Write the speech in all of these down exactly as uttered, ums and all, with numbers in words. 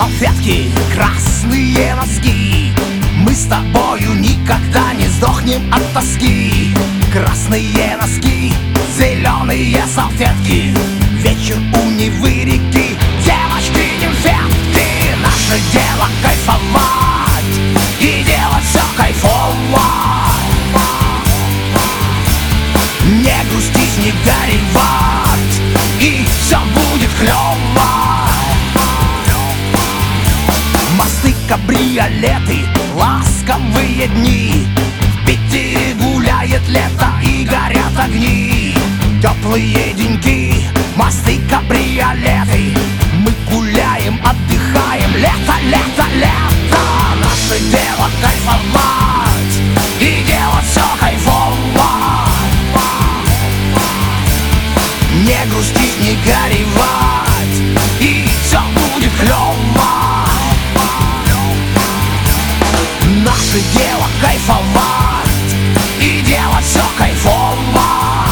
салфетки, красные носки. Мы с тобою никогда не сдохнем от тоски. Красные носки, зеленые салфетки. Вечер у Невы реки, девочки-нимфетки. Наше дело кайфовать и делать все кайфово. Не грустить, не горевать, и все будет клево. Мосты, кабриолеты, ласковые дни. В Питере гуляет лето и горят огни. Теплые деньки, мосты, кабриолеты. Мы гуляем, отдыхаем, лето, лето, лето. Наше дело кайфовать и делать все кайфово. Не грустить, не горевать, и все будет клево. Наше дело кайфовать и делать все кайфово.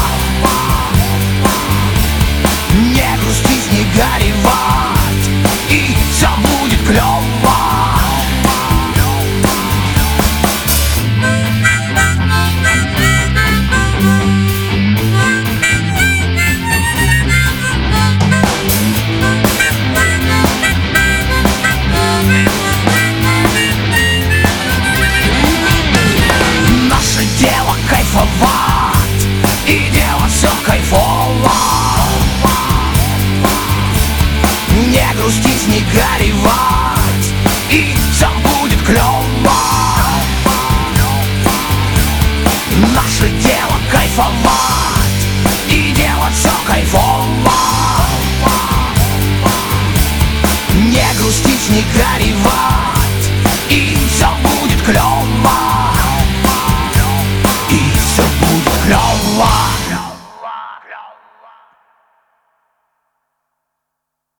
Не грустить, не горевать, и все будет клево. И делать все кайфово. Не грустить, не горевать, и все будет клево. Наше дело кайфовать и делать все кайфово. Не грустить, не горевать.